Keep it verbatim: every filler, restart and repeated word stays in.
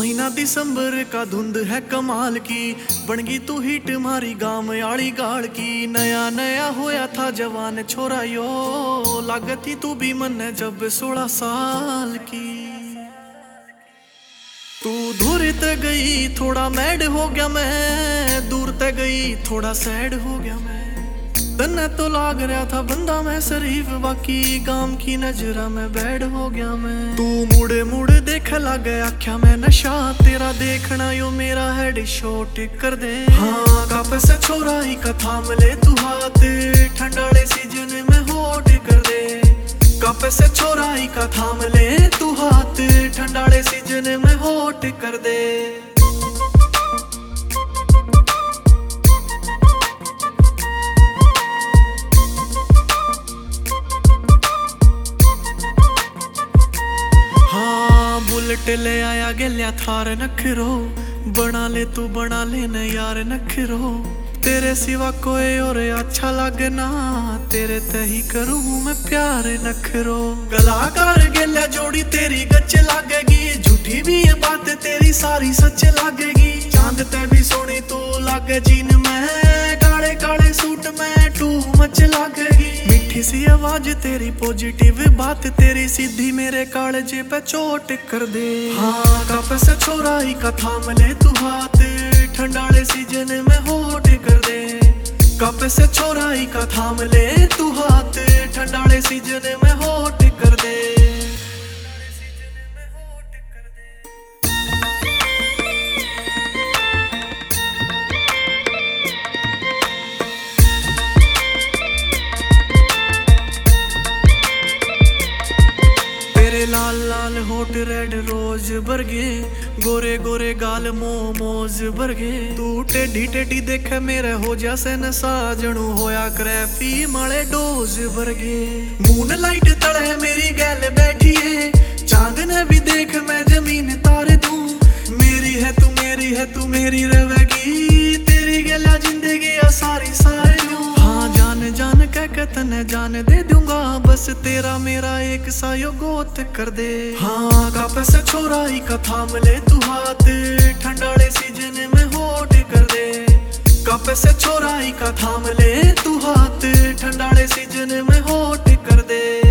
महीना दिसंबर का धुंध है कमाल की, बनगी तू हिट मारी गाम आली गाड़ की। नया नया होया था जवान छोरा यो, लागती तू भी मन जब सोलह साल की। तू दूर ते गई थोड़ा मैड हो गया मैं, दूर ते गई थोड़ा सैड हो गया मैं। तन्ने तो लाग रहा था बंदा मैं शरीफ, बाकी गांव की नजरा में बैड हो गया मैं। तू मुड़े मुड़े देख लग गया क्या मैं नशा, तेरा देखना यो मेरा हेड शॉट कर दे। हाँ काप से छोरा ही का थाम ले तू हाथ, ठंडाले सीजन में होट कर दे। काप से छोरा ही का थाम ले तू हाथ, ठंडाले सीजन में होट कर दे। बुलेट ले आया गेल्या थार नखरो, बना ले तू बना ले न यार नखरो। तेरे सिवा कोई और अच्छा लगना, तेरे तही करूँ मैं प्यार नखरो। कलाकार गेल्या जोड़ी तेरी गच लागेगी, झूठी भी ये बात तेरी सारी सच लागेगी। चांद ते भी सोनी तू लागे जीन में, काले काले सूट में टू मच लागेगी। मीठी सी आवाज तेरी पॉजिटिव बात तेरी, सीधी मेरे कालजे पे चोट कर दे। हाँ काप से छोरा ही का थाम ले तू हाथ, ठंडाले सीजन में होट कर दे। काप से छोरा ही का थाम ले तू हाथ, ठंडाले सीजन में होट कर दे। लाल लाल होट रेड रोज बरगे, गोरे गोरे गाल मोमोज बरगे। तू टेढ़ी टेढ़ी देखे मेरे हो जैसे न साजणू होया क्रैफी माले डोज बरगे। मून लाइट तड़े मेरी गैल बैठी है, चांद ने भी देख मैं जमीन तार दूं। मेरी है तू मेरी है तू मेरी रहेगी, तेरी गैला जिंदगी सारी सारी। हाँ जान जान कह के तने जान दे दूंगा, बस तेरा मेरा एक सा यो गोत कर दे। हाँ काप से छोरा ही का थाम ले तू हाथ, ठंडाले सीजन में होट कर दे। काप से छोरा ही का थाम ले तू हाथ, ठंडाले सीजन में होट कर दे।